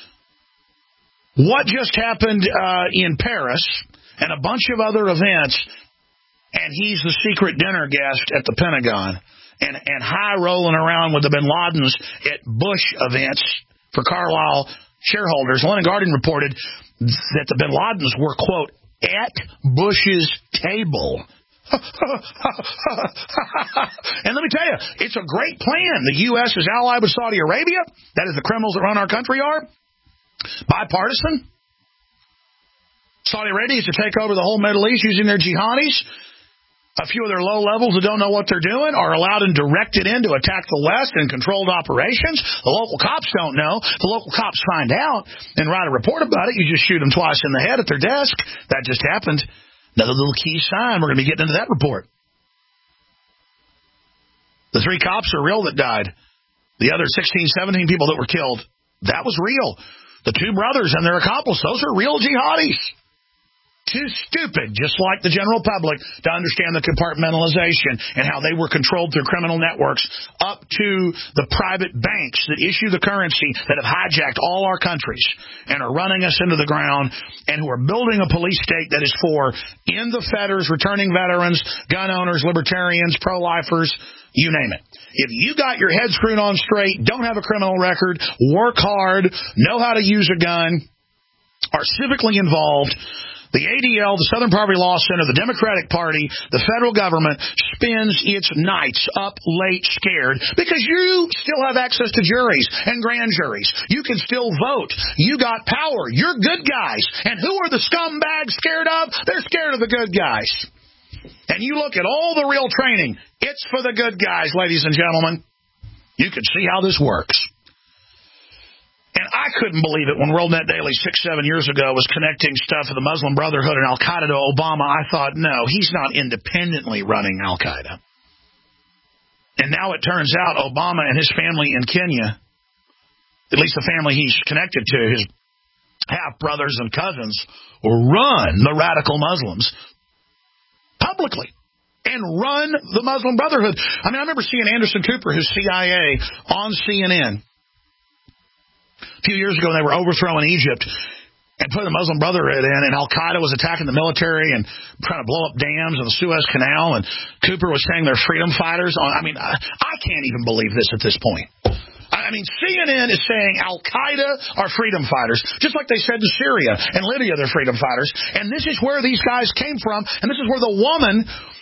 what just happened in Paris, and a bunch of other events, and he's the secret dinner guest at the Pentagon, and high-rolling around with the bin Ladens at Bush events for Carlyle shareholders. London Guardian reported that the bin Ladens were, quote, at Bush's table. And let me tell you, it's a great plan. The U.S. is allied with Saudi Arabia. That is, the criminals that run our country are. Bipartisan. Saudi Arabia is to take over the whole Middle East using their jihadis. A few of their low levels that don't know what they're doing are allowed and directed in to attack the West in controlled operations. The local cops don't know. The local cops find out and write a report about it. You just shoot them twice in the head at their desk. That just happened. Another little key sign. We're going to be getting into that report. The 3 cops are real that died. The other 16, 17 people that were killed, that was real. The 2 brothers and their accomplice, those are real jihadis. Too stupid, just like the general public, to understand the compartmentalization and how they were controlled through criminal networks up to the private banks that issue the currency that have hijacked all our countries and are running us into the ground and who are building a police state that is for in the fetters, returning veterans, gun owners, libertarians, pro-lifers, you name it. If you got your head screwed on straight, don't have a criminal record, work hard, know how to use a gun, are civically involved, the ADL, the Southern Poverty Law Center, the Democratic Party, the federal government spends its nights up late scared because you still have access to juries and grand juries. You can still vote. You got power. You're good guys. And who are the scumbags scared of? They're scared of the good guys. And you look at all the real training. It's for the good guys, ladies and gentlemen. You can see how this works. And I couldn't believe it when WorldNet Daily 6-7 years ago was connecting stuff to the Muslim Brotherhood and Al-Qaeda to Obama. I thought, no, he's not independently running Al-Qaeda. And now it turns out Obama and his family in Kenya, at least the family he's connected to, his half-brothers and cousins, run the radical Muslims publicly and run the Muslim Brotherhood. I mean, I remember seeing Anderson Cooper, who's CIA, on CNN a few years ago when they were overthrowing Egypt and putting the Muslim Brotherhood in, and Al-Qaeda was attacking the military and trying to blow up dams in the Suez Canal, and Cooper was saying they're freedom fighters. I can't even believe this at this point. I mean, CNN is saying Al-Qaeda are freedom fighters, just like they said in Syria and Libya they're freedom fighters, and this is where these guys came from, and this is where the woman,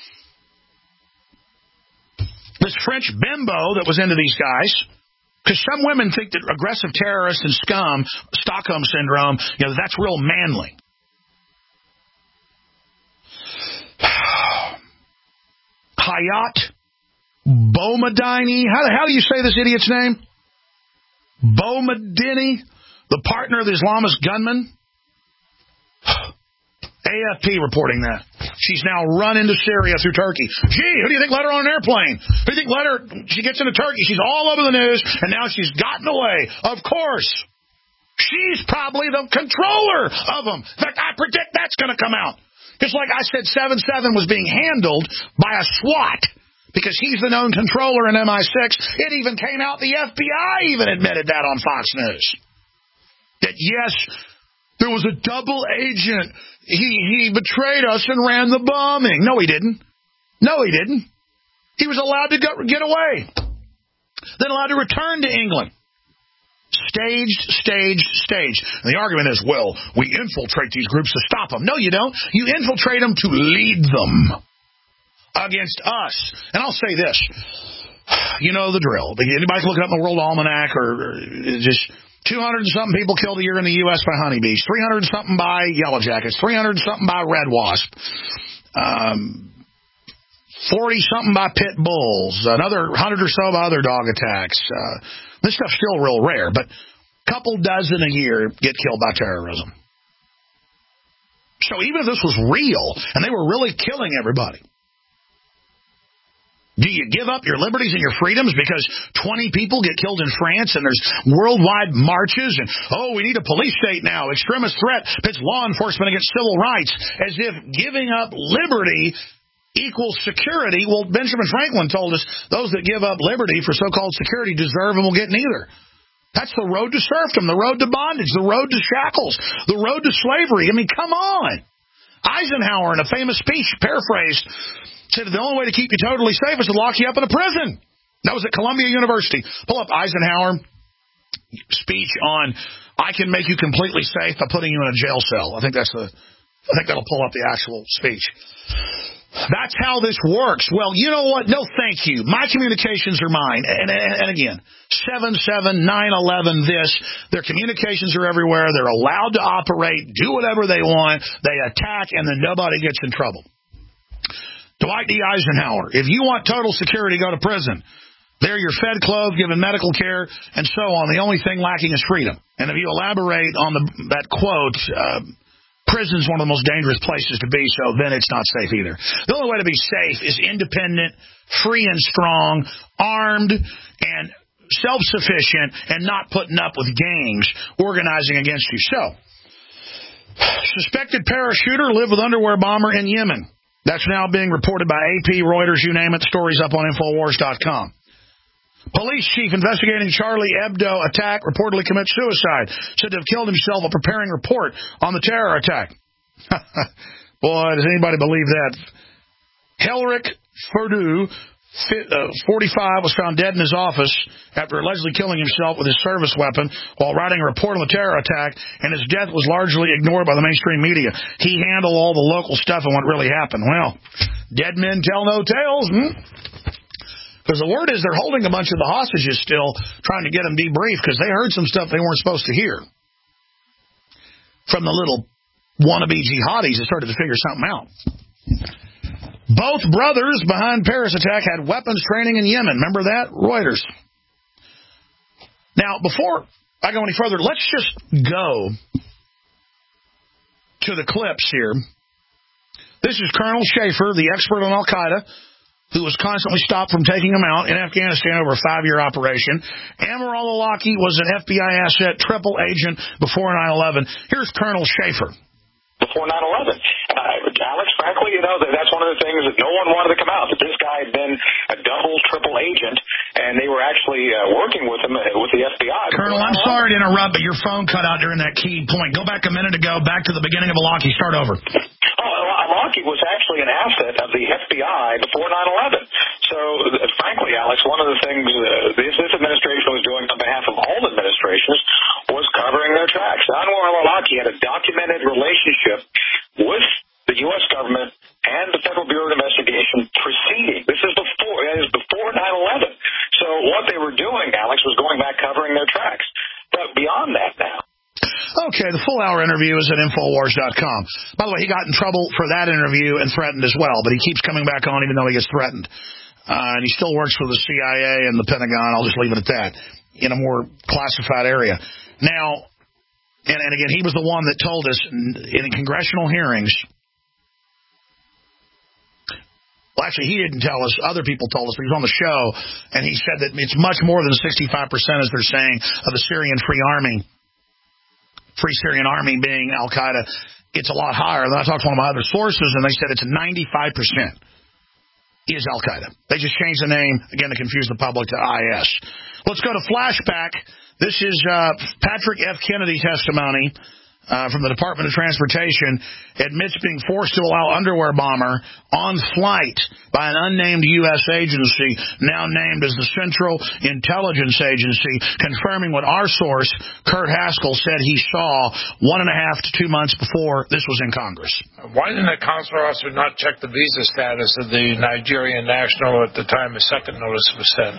this French bimbo that was into these guys, because some women think that aggressive terrorists and scum, Stockholm Syndrome, that's real manly. Hayat Boumediene. How do you say this idiot's name? Boumediene, the partner of the Islamist gunman. AFP reporting that. She's now run into Syria through Turkey. Gee, who do you think let her on an airplane? Who do you think let her? She gets into Turkey. She's all over the news, and now she's gotten away. Of course. She's probably the controller of them. In fact, I predict that's going to come out. Just like I said 7-7 was being handled by a SWAT because he's the known controller in MI6. It even came out, the FBI even admitted that on Fox News. That, yes, there was a double agent. He betrayed us and ran the bombing. No, he didn't. No, he didn't. He was allowed to get away. Then allowed to return to England. Staged. And the argument is, well, we infiltrate these groups to stop them. No, you don't. You infiltrate them to lead them against us. And I'll say this. You know the drill. Anybody's looking up in the World Almanac or just 200 and something people killed a year in the U.S. by honeybees, 300 and something by yellow jackets, 300 and something by red wasp, 40 something by pit bulls, another 100 or so by other dog attacks. This stuff's still real rare, but a couple dozen a year get killed by terrorism. So even if this was real and they were really killing everybody, do you give up your liberties and your freedoms because 20 people get killed in France and there's worldwide marches and, we need a police state now, extremist threat pits law enforcement against civil rights, as if giving up liberty equals security? Well, Benjamin Franklin told us those that give up liberty for so-called security deserve and will get neither. That's the road to serfdom, the road to bondage, the road to shackles, the road to slavery. I mean, come on. Eisenhower, in a famous speech, paraphrased, said the only way to keep you totally safe is to lock you up in a prison. That was at Columbia University. Pull up Eisenhower speech on I can make you completely safe by putting you in a jail cell. I think that'll pull up the actual speech. That's how this works. Well, you know what? No, thank you. My communications are mine. And again, 7/7, 9/11, their communications are everywhere. They're allowed to operate, do whatever they want. They attack, and then nobody gets in trouble. Dwight D. Eisenhower, if you want total security, go to prison. There you're fed, clothed, given medical care, and so on. The only thing lacking is freedom. And if you elaborate on that quote, prison's one of the most dangerous places to be, so then it's not safe either. The only way to be safe is independent, free and strong, armed, and self-sufficient, and not putting up with gangs organizing against you. So, suspected parachuter lived with underwear bomber in Yemen. That's now being reported by AP, Reuters, you name it. Stories up on Infowars.com. Police chief investigating Charlie Hebdo attack reportedly commits suicide. Said to have killed himself while preparing report on the terror attack. Boy, does anybody believe that? Helric Ferdou, 45, was found dead in his office after allegedly killing himself with his service weapon while writing a report on the terror attack, and his death was largely ignored by the mainstream media. He handled all the local stuff and what really happened. Well, dead men tell no tales, Because the word is they're holding a bunch of the hostages still, trying to get them debriefed because they heard some stuff they weren't supposed to hear from the little wannabe jihadis that started to figure something out. Both brothers behind Paris attack had weapons training in Yemen. Remember that? Reuters. Now, before I go any further, let's just go to the clips here. This is Colonel Schaefer, the expert on Al-Qaeda, who was constantly stopped from taking them out in Afghanistan over a 5-year operation. Amir al-Awlaki was an FBI asset, triple agent before 9/11. Here's Colonel Schaefer. Before 9/11. Alex, frankly, that's one of the things that no one wanted to come out, that this guy had been a double, triple agent, and they were actually working with him, with the FBI. Colonel, I'm sorry to interrupt, but your phone cut out during that key point. Go back a minute ago, back to the beginning of Awlaki. Start over. Awlaki was actually an asset of the FBI before 9/11. So, frankly, Alex, one of the things this administration was doing on behalf of all administrations was covering their tracks. Anwar al-Awlaki had a documented relationship with the U.S. government and the Federal Bureau of Investigation proceeding. This is before 9/11. So what they were doing, Alex, was going back covering their tracks. But beyond that now. Okay, the full-hour interview is at Infowars.com. By the way, he got in trouble for that interview and threatened as well, but he keeps coming back on even though he gets threatened. And he still works for the CIA and the Pentagon. I'll just leave it at that, in a more classified area. Now, and again, he was the one that told us in congressional hearings. Well, actually, he didn't tell us. Other people told us. But he was on the show, and he said that it's much more than 65%, as they're saying, of the Syrian Free Syrian Army being Al-Qaeda. It's a lot higher. Then I talked to one of my other sources, and they said it's 95% is Al-Qaeda. They just changed the name, again, to confuse the public, to IS. Let's go to Flashback. This is Patrick F. Kennedy testimony from the Department of Transportation, admits being forced to allow underwear bomber on flight by an unnamed U.S. agency, now named as the Central Intelligence Agency, confirming what our source, Kurt Haskell, said he saw 1.5 to 2 months before this was in Congress. Why didn't the consular officer not check the visa status of the Nigerian national at the time a second notice was sent?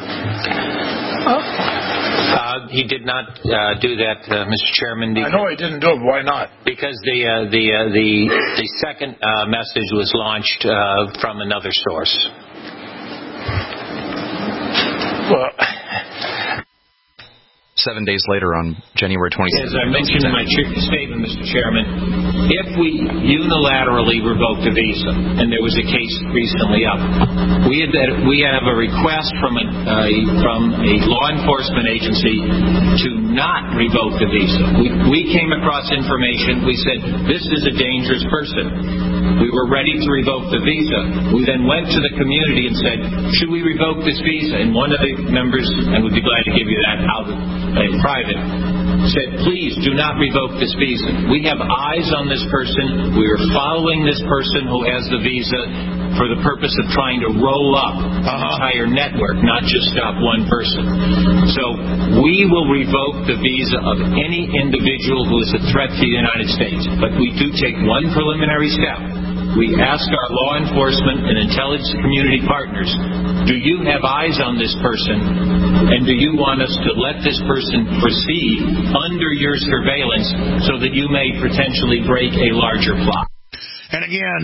He did not do that, Mr. Chairman. I know he didn't do it. Why not? Because the second message was launched from another source. Well, 7 days later on January 26th. As I mentioned in my statement, Mr. Chairman, if we unilaterally revoke the visa, and there was a case recently up, we have a request from a law enforcement agency to not revoke the visa. We came across information. We said, this is a dangerous person. We were ready to revoke the visa. We then went to the community and said, should we revoke this visa? And one of the members, and we'd be glad to give you that out in private, said, please do not revoke this visa. We have eyes on this person. We are following this person who has the visa for the purpose of trying to roll up an entire network, not just stop one person. So we will revoke the visa of any individual who is a threat to the United States. But we do take one preliminary step. We ask our law enforcement and intelligence community partners, do you have eyes on this person, and do you want us to let this person proceed under your surveillance so that you may potentially break a larger plot? And again,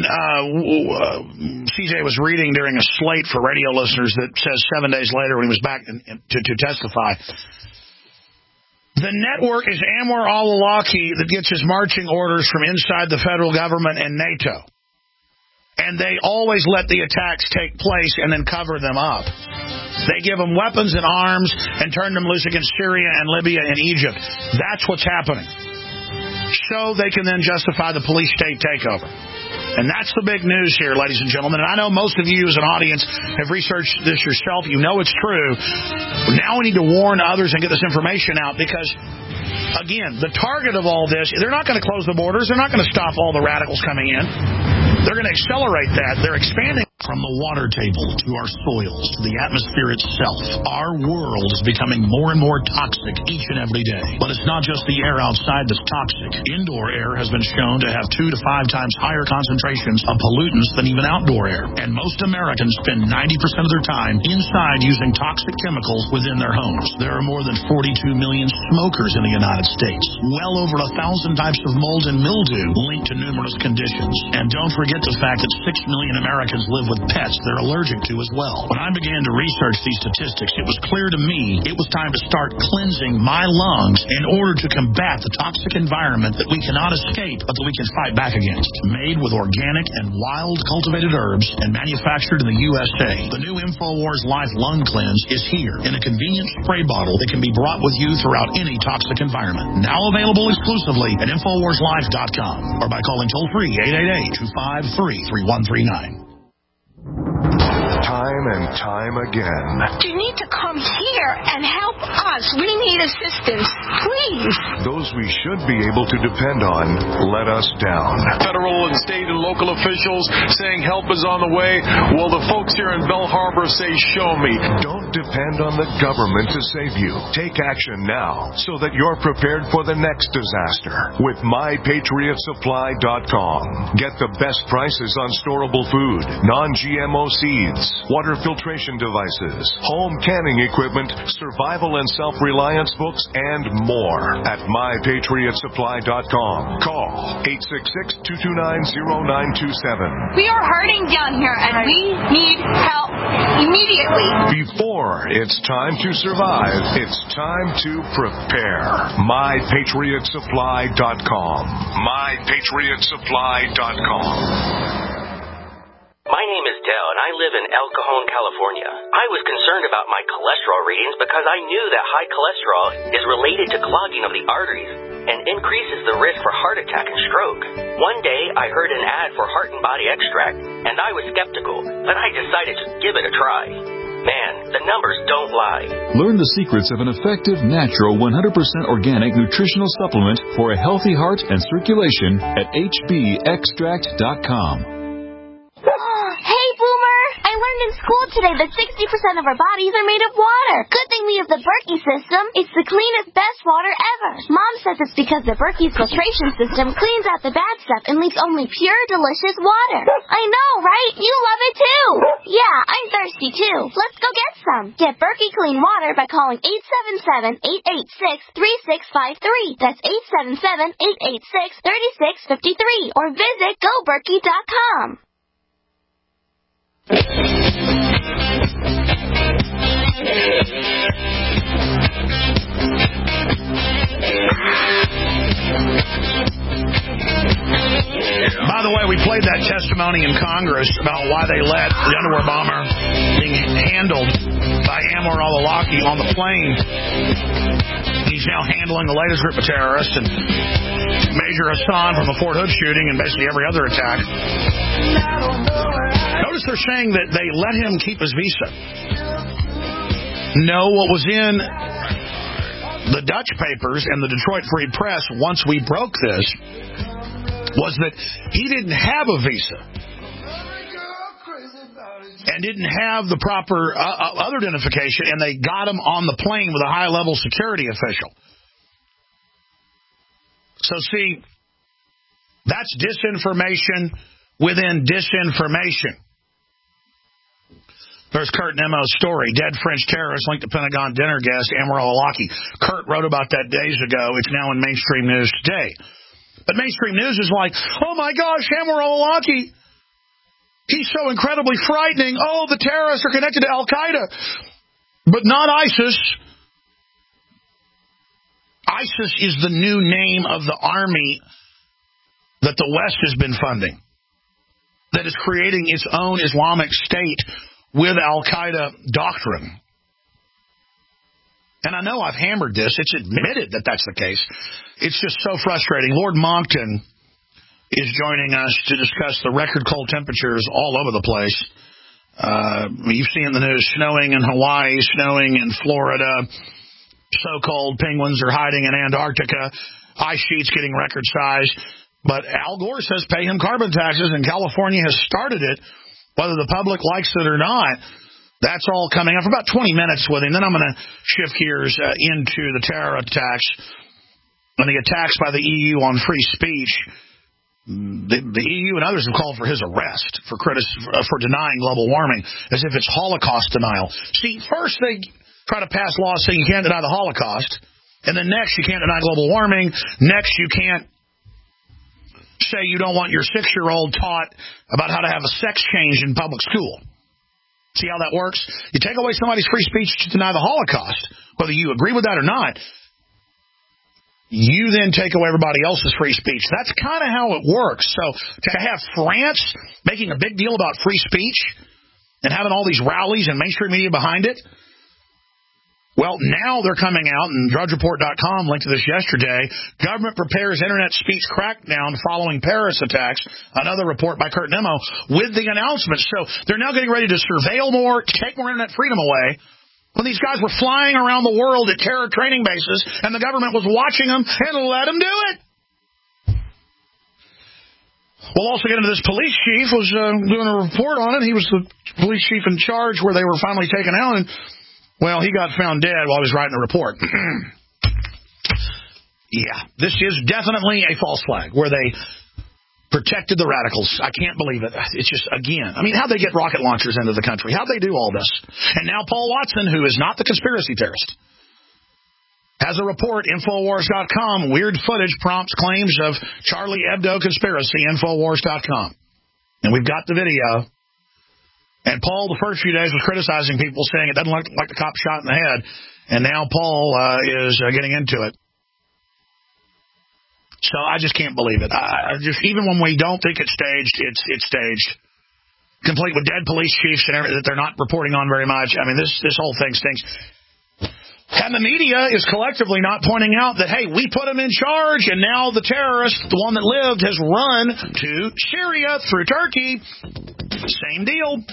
CJ was reading during a slate for radio listeners that says 7 days later when he was back to testify. The network is Anwar al-Awlaki that gets his marching orders from inside the federal government and NATO. And they always let the attacks take place and then cover them up. They give them weapons and arms and turn them loose against Syria and Libya and Egypt. That's what's happening. So they can then justify the police state takeover. And that's the big news here, ladies and gentlemen. And I know most of you as an audience have researched this yourself. You know it's true. Now we need to warn others and get this information out because, again, the target of all this, they're not going to close the borders. They're not going to stop all the radicals coming in. They're going to accelerate that. They're expanding. From the water table to our soils to the atmosphere itself, our world is becoming more and more toxic each and every day. But it's not just the air outside that's toxic. Indoor air has been shown to have 2 to 5 times higher concentrations of pollutants than even outdoor air. And most Americans spend 90% of their time inside using toxic chemicals within their homes. There are more than 42 million smokers in the United States. Well over 1,000 types of mold and mildew linked to numerous conditions. And don't forget the fact that 6 million Americans live with pets they're allergic to as well. When I began to research these statistics, it was clear to me it was time to start cleansing my lungs in order to combat the toxic environment that we cannot escape but that we can fight back against. Made with organic and wild cultivated herbs and manufactured in the USA, the new InfoWars Life Lung Cleanse is here in a convenient spray bottle that can be brought with you throughout any toxic environment. Now available exclusively at InfoWarsLife.com or by calling toll-free 888-253-3139. Time and time again. You need to come here and help us. We need assistance, please. Those we should be able to depend on let us down. Federal and state and local officials saying help is on the way. Well, the folks here in Belle Harbor say, show me. Don't depend on the government to save you. Take action now so that you're prepared for the next disaster with MyPatriotSupply.com. Get the best prices on storable food, non-GMO seeds, water filtration devices, home canning equipment, survival and self-reliance books, and more at MyPatriotSupply.com. Call 866-229-0927. We are hurting down here, and we need help immediately. Before it's time to survive, it's time to prepare. MyPatriotSupply.com. MyPatriotSupply.com. My name is Dell, and I live in El Cajon, California. I was concerned about my cholesterol readings because I knew that high cholesterol is related to clogging of the arteries and increases the risk for heart attack and stroke. One day, I heard an ad for Heart and Body Extract, and I was skeptical, but I decided to give it a try. Man, the numbers don't lie. Learn the secrets of an effective, natural, 100% organic nutritional supplement for a healthy heart and circulation at hbextract.com. Hey, Boomer! I learned in school today that 60% of our bodies are made of water. Good thing we have the Berkey system. It's the cleanest, best water ever. Mom says it's because the Berkey filtration system cleans out the bad stuff and leaves only pure, delicious water. I know, right? You love it too. Yeah, I'm thirsty too. Let's go get some. Get Berkey clean water by calling 877-886-3653. That's 877-886-3653. Or visit GoBerkey.com. the way, we played that testimony in Congress about why they let the underwear bomber being handled by Anwar al-Awlaki on the plane. He's now handling the latest group of terrorists and Major Hassan from the Fort Hood shooting and basically every other attack. Notice they're saying that they let him keep his visa. No, what was in the Dutch papers and the Detroit Free Press once we broke this was that he didn't have a visa and didn't have the proper other identification, and they got him on the plane with a high-level security official. So, see, that's disinformation within disinformation. There's Kurt Nemo's story, dead French terrorist linked to Pentagon dinner guest Anwar al-Awlaki. Kurt wrote about that days ago. It's now in mainstream news today. But mainstream news is like, oh, my gosh, Anwar al-Awlaki, he's so incredibly frightening. Oh, the terrorists are connected to Al-Qaeda, but not ISIS. ISIS is the new name of the army that the West has been funding, that is creating its own Islamic state with Al-Qaeda doctrine. And I know I've hammered this. It's admitted that that's the case. It's just so frustrating. Lord Monckton is joining us to discuss the record cold temperatures all over the place. You've seen in the news snowing in Hawaii, snowing in Florida. So cold, penguins are hiding in Antarctica. Ice sheets getting record size. But Al Gore says pay him carbon taxes, and California has started it, whether the public likes it or not. That's all coming up for about 20 minutes with him. Then I'm going to shift gears into the terror attacks and the attacks by the EU on free speech. The EU and others have called for his arrest for denying global warming, as if it's Holocaust denial. See, first they try to pass laws saying you can't deny the Holocaust, and then next you can't deny global warming. Next you can't say you don't want your 6-year-old taught about how to have a sex change in public school. See how that works? You take away somebody's free speech to deny the Holocaust, whether you agree with that or not. You then take away everybody else's free speech. That's kind of how it works. So to have France making a big deal about free speech and having all these rallies and mainstream media behind it, well, now they're coming out, and DrudgeReport.com linked to this yesterday. Government prepares internet speech crackdown following Paris attacks. Another report by Kurt Nemo with the announcement. So they're now getting ready to surveil more, take more internet freedom away, when these guys were flying around the world at terror training bases, and the government was watching them and let them do it. We'll also get into this police chief was doing a report on it. He was the police chief in charge where they were finally taken out, and well, he got found dead while he was writing the report. Yeah, this is definitely a false flag where they protected the radicals. I can't believe it. It's just, again, I mean, how'd they get rocket launchers into the country? How'd they do all this? And now Paul Watson, who is not the conspiracy theorist, has a report, Infowars.com. Weird footage prompts claims of Charlie Hebdo conspiracy, Infowars.com. And we've got the video. And Paul, the first few days, was criticizing people, saying it doesn't look like the cop shot in the head. And now Paul is getting into it. So I just can't believe it. Even when we don't think it's staged, it's staged. Complete with dead police chiefs and everything that they're not reporting on very much. I mean, this whole thing stinks. And the media is collectively not pointing out that, hey, we put him in charge, and now the terrorist, the one that lived, has run to Syria through Turkey. Same deal.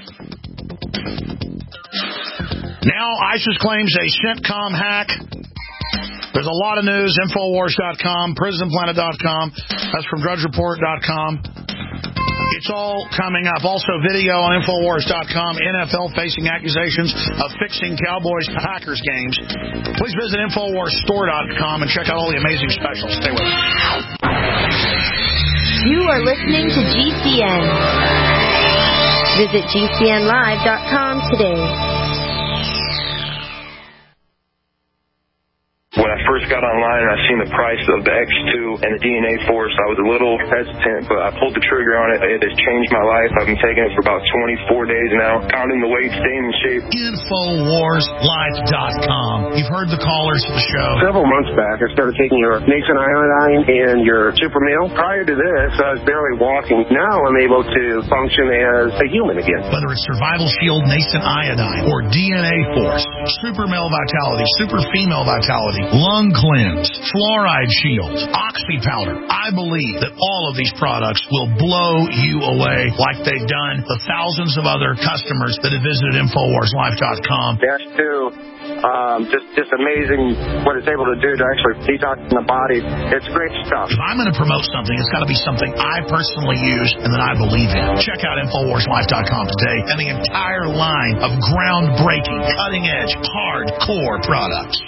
Now ISIS claims a CENTCOM hack. There's a lot of news, Infowars.com, PrisonPlanet.com. That's from DrudgeReport.com. It's all coming up. Also video on Infowars.com. NFL facing accusations of fixing Cowboys-Packers games. Please visit InfoWarsStore.com and check out all the amazing specials. Stay with us. You are listening to GCN. Visit GCNlive.com today. When I first got online and I seen the price of the X2 and the DNA Force, I was a little hesitant, but I pulled the trigger on it. It has changed my life. I've been taking it for about 24 days now, counting the weight, staying in shape. InfoWarsLife.com. You've heard the callers of the show. Several months back, I started taking your Nascent Iodine and your Super Meal. Prior to this, I was barely walking. Now I'm able to function as a human again. Whether it's Survival Shield, Nascent Iodine, or DNA Force, Super Male Vitality, Super Female Vitality, Lung Cleanse, Fluoride Shield, Oxy Powder, I believe that all of these products will blow you away like they've done the thousands of other customers that have visited InfoWarsLife.com. Dash 2. Just amazing what it's able to do to actually detox the body. It's great stuff. If I'm going to promote something, it's got to be something I personally use and that I believe in. Check out InfoWarsLife.com today and the entire line of groundbreaking, cutting-edge, hardcore products.